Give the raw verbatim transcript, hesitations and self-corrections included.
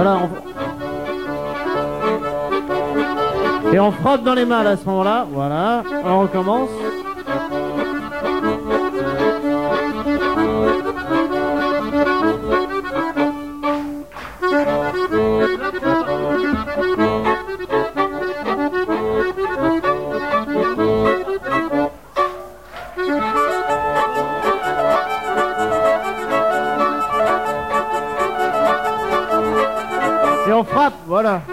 Voilà. On... Et on frotte dans les mains là, à ce moment-là. Voilà. Alors on recommence. Et on frappe, voilà.